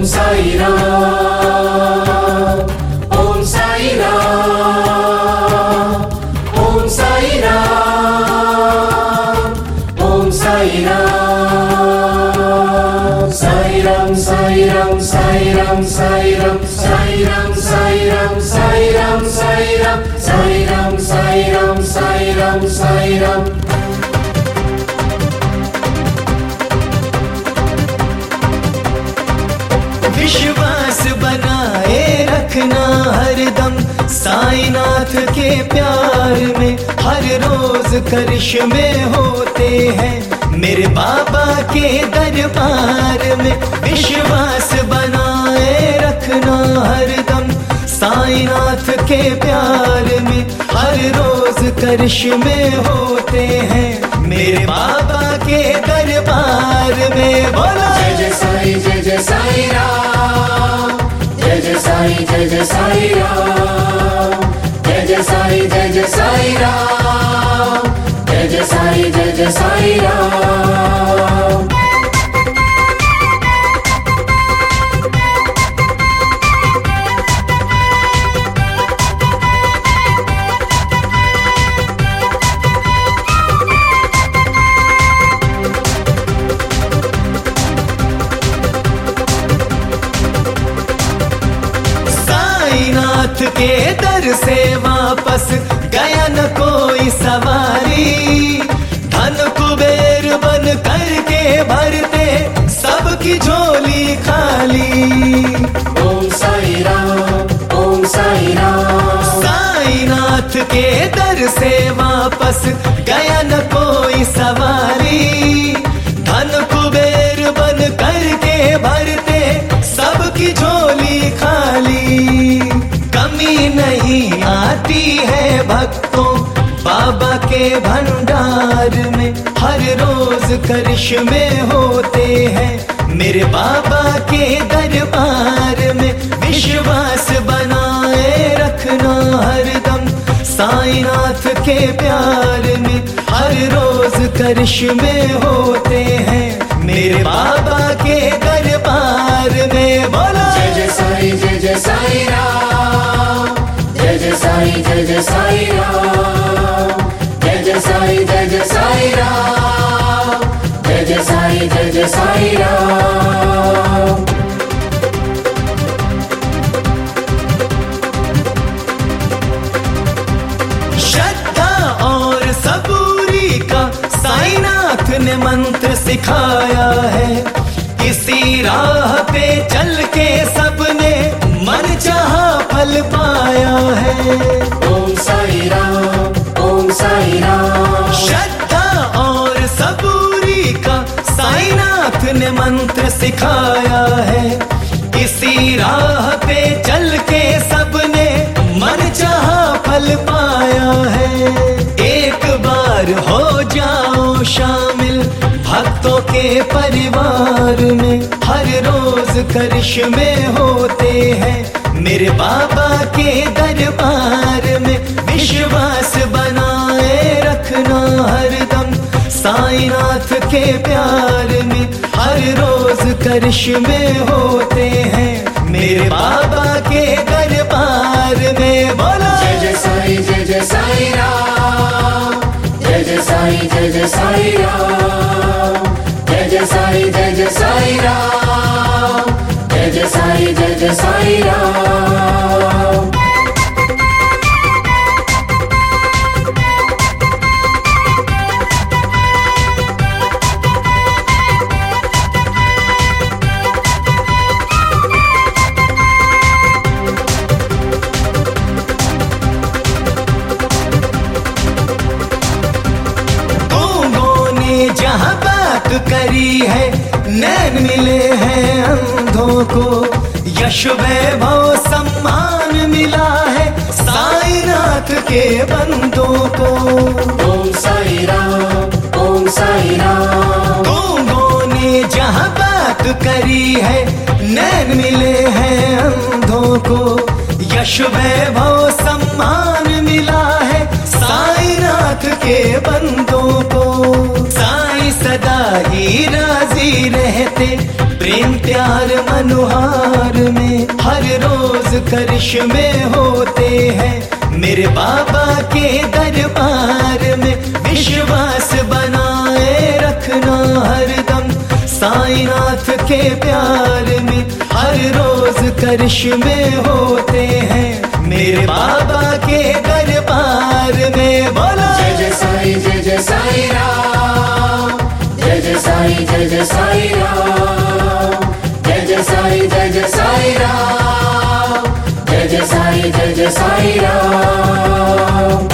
साई राम, ओम साई राम, ओम साई राम, ओम साई राम। साई राम साई राम साई राम साई राम साई राम साई राम साई राम साई राम साई राम साई राम साई राम साई राम। विश्वास बनाए रखना हरदम साईनाथ के प्यार में, हर रोज करिश्मे होते हैं मेरे बाबा के दरबार में। विश्वास बनाए रखना हरदम साईनाथ के प्यार में, हर रोज करिश्मे होते हैं मेरे बाबा के दरबार में। बोलो जय जय साई जय जय साई राम, जय जय साई जय जय साई राम, जय जय साई जय जय साई राम, जय जय साई जय जय साई राम। साईनाथ के दर से वापस गया न कोई सवारी, धन कुबेर बन करके भरते सबकी झोली खाली। ओम साई राम, ओम साई राम। साईनाथ के दर से वापस गया न कोई सवारी, धन कुबेर बन करके भरते सबकी झोली खाली। कमी नहीं आती है भक्तों बाबा के भंडार में, हर रोज करिश्मे होते हैं मेरे बाबा के दरबार में। विश्वास बनाए रखना हरदम साईनाथ के प्यार में, हर रोज करिश्मे होते हैं मेरे बाबा के दरबार में। बोलो जय जय साई जय जय साई राम, जय जय साई जय जय साई राम, जय जय साई जय जय साई राम, जय जय साई जय जय साई राम। श्रद्धा और सबूरी का साईनाथ ने मंत्र सिखाया है, इसी राह पे चल के सबने मन चाहा फल पाया है। ओम साई राम, ओम साई राम। श्रद्धा और सबूरी का साईनाथ ने मंत्र सिखाया है, इसी राह पे चल के सबने मन चाहा फल पाया है। एक बार हो जाओ शामिल भक्तों के परिवार में, हर रोज करिश्मे होते हैं मेरे बाबा के दरबार में। विश्वास बनाए रखना हरदम साईनाथ के प्यार में, हर रोज करिश्मे होते हैं मेरे बाबा के दरबार में। बोलो जय जय साई जय जय साई राम, जय जय साई जय जय साई राम, जय जय साई जय जय साई राम, जय जय साई जय जय साई राम। जहाँ बात करी है नैन मिले हैं अंधों को, यश वैभव सम्मान मिला है साईनाथ के बंदों को। ओम साई राम, ओम साई राम। गूंगों ने जहाँ बात करी है नैन मिले हैं अंधों को, यश वैभव सम्मान मिला है साईनाथ के बंदों को। साईं सदा ही राजी रहते प्रेम प्यार मनोहार में हर रोज करिश्मे होते हैं मेरे बाबा के दरबार में। विश्वास बनाए रखना हरदम साईनाथ के प्यार में हर रोज करिश्मे होते हैं मेरे बाबा के दरबार में। बोलो जय जय साई, जय जय साई राम, जय जय साई, जय जय साई राम, जय जय साई, जय जय साई राम, जय जय साई, जय जय साई राम।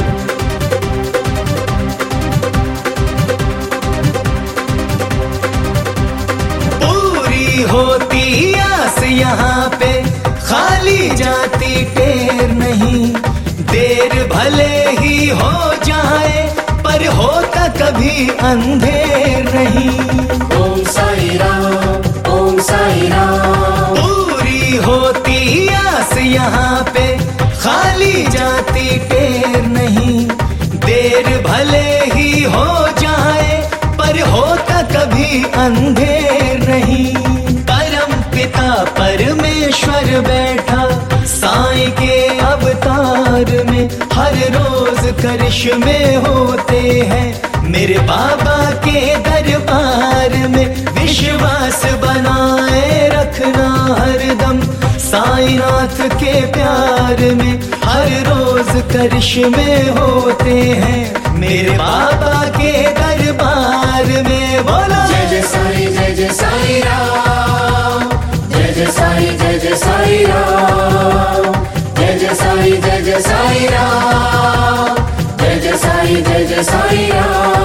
पूरी होती आस यहाँ पे खाली जाती टेर नहीं, देर भले ही हो जाए पर होता कभी अंधेर नहीं। ओम साई राम, ओम साई राम। पूरी होती आस यहाँ पे खाली जाती टेर नहीं, देर भले ही हो जाए पर होता कभी अंधेर नहीं। परम पिता परमेश्वर बैठा साईं के अवतार में हर रोज करिश्मे होते हैं मेरे बाबा के दरबार में। विश्वास बनाए रखना हरदम साईनाथ के प्यार में हर रोज करिश्मे होते हैं मेरे बाबा के दरबार में। बोलो जय जय साई, जय जय साई राम, जय जय साई, जय जय साई राम, जय जय साई, जय जय साई राम, जय जय साई, जय जय साई राम।